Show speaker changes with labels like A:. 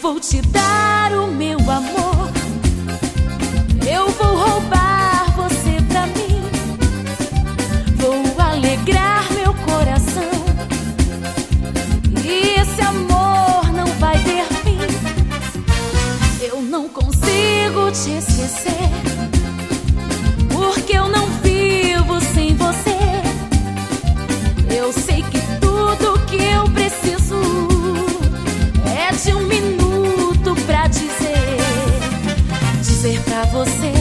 A: vou te dar o meu amor. Eu vou roubar você pra mim. Vou alegrar meu coração. E esse amor não vai ter fim. Eu não consigo te esquecer, porque eu não vivo sem você. Eu sei que tudo que eu preciso é de um minuto pra dizer pra você.